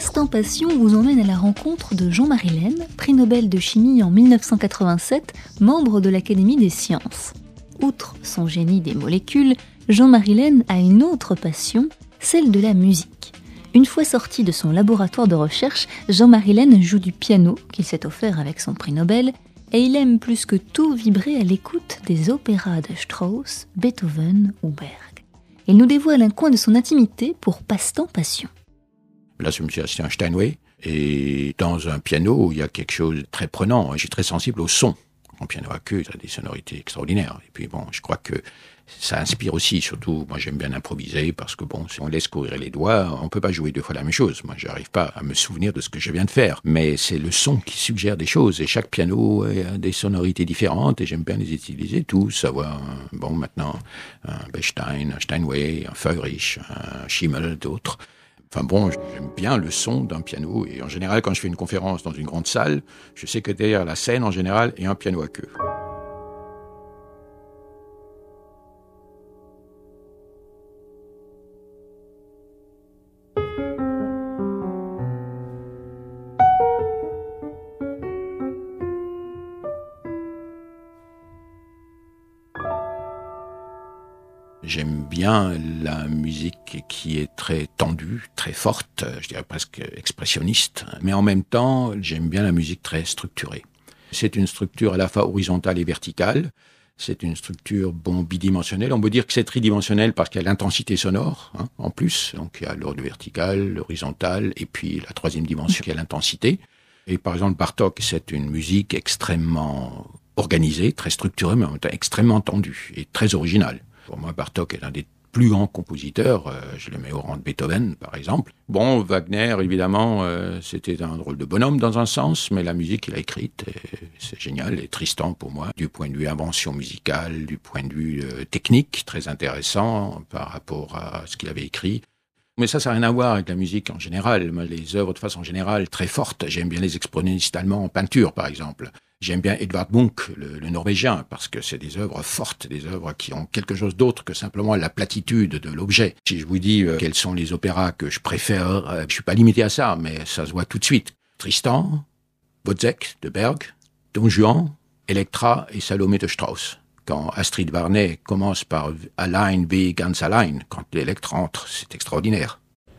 Passe-temps passion vous emmène à la rencontre de Jean-Marie Laine, prix Nobel de chimie en 1987, membre de l'Académie des sciences. Outre son génie des molécules, Jean-Marie Laine a une autre passion, celle de la musique. Une fois sorti de son laboratoire de recherche, Jean-Marie Laine joue du piano, qu'il s'est offert avec son prix Nobel, et il aime plus que tout vibrer à l'écoute des opéras de Strauss, Beethoven ou Berg. Il nous dévoile un coin de son intimité pour Passe-temps passion. Là, je me suis acheté un Steinway, et dans un piano, il y a quelque chose de très prenant. Je suis très sensible au son. En piano à queue, ça a des sonorités extraordinaires. Et puis bon, je crois que ça inspire aussi, surtout, moi j'aime bien improviser, parce que bon, si on laisse courir les doigts, on peut pas jouer deux fois la même chose. Moi, j'arrive pas à me souvenir de ce que je viens de faire. Mais c'est le son qui suggère des choses, et chaque piano a des sonorités différentes, et j'aime bien les utiliser tous, avoir, maintenant, un Bechstein, un Steinway, un Feuerich, un Schimmel, d'autres. Enfin bon, j'aime bien le son d'un piano, et en général, quand je fais une conférence dans une grande salle, je sais que derrière la scène, en général, il y a un piano à queue. J'aime bien la musique qui est très tendue, très forte, je dirais presque expressionniste, mais en même temps, j'aime bien la musique très structurée. C'est une structure à la fois horizontale et verticale, c'est une structure bidimensionnelle. On peut dire que c'est tridimensionnel parce qu'il y a l'intensité sonore, en plus, donc il y a l'ordre vertical, l'horizontal, et puis la troisième dimension qui est l'intensité. Et par exemple, Bartók, c'est une musique extrêmement organisée, très structurée, mais en même temps extrêmement tendue et très originale. Pour moi, Bartók est un des plus grands compositeurs. Je le mets au rang de Beethoven, par exemple. Bon, Wagner, évidemment, c'était un drôle de bonhomme dans un sens, mais la musique qu'il a écrite, c'est génial. Et Tristan, pour moi, du point de vue invention musicale, du point de vue technique, très intéressant par rapport à ce qu'il avait écrit. Mais ça n'a rien à voir avec la musique en général. Moi, les œuvres, de façon générale, très fortes. J'aime bien les expressionnistes allemands en peinture, par exemple. J'aime bien Edvard Munch, le Norvégien, parce que c'est des œuvres fortes, des œuvres qui ont quelque chose d'autre que simplement la platitude de l'objet. Si je vous dis quels sont les opéras que je préfère, je suis pas limité à ça, mais ça se voit tout de suite. Tristan, Wozzeck de Berg, Don Juan, Elektra et Salomé de Strauss. Quand Astrid Varnay commence par Allein wie ganz allein, quand l'Elektra entre, c'est extraordinaire.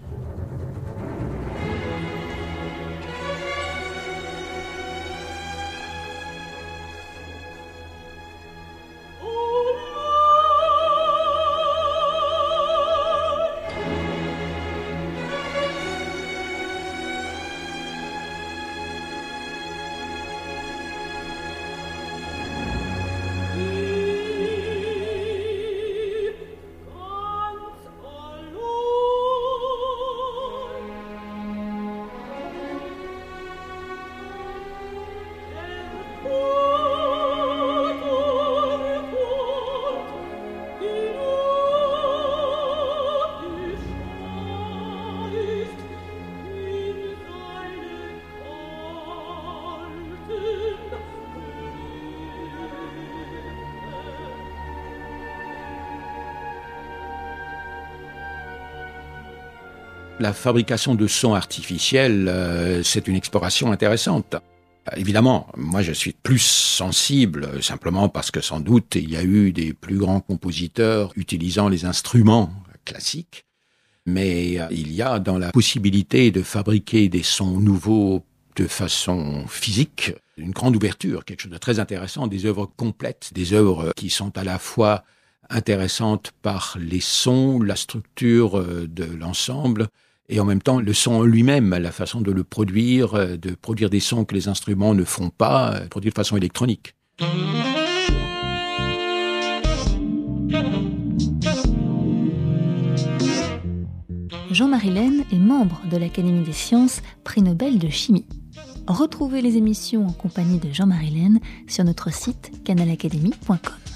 La fabrication de sons artificiels, c'est une exploration intéressante. Évidemment, moi je suis plus sensible, simplement parce que sans doute il y a eu des plus grands compositeurs utilisant les instruments classiques, mais il y a dans la possibilité de fabriquer des sons nouveaux de façon physique une grande ouverture, quelque chose de très intéressant, des œuvres complètes, des œuvres qui sont à la fois intéressantes par les sons, la structure de l'ensemble, et en même temps le son en lui-même, la façon de le produire, de produire des sons que les instruments ne font pas, produire de façon électronique. Jean-Marie Laine est membre de l'Académie des sciences, prix Nobel de chimie. Retrouvez les émissions en compagnie de Jean-Marie Laine sur notre site canalacademy.com.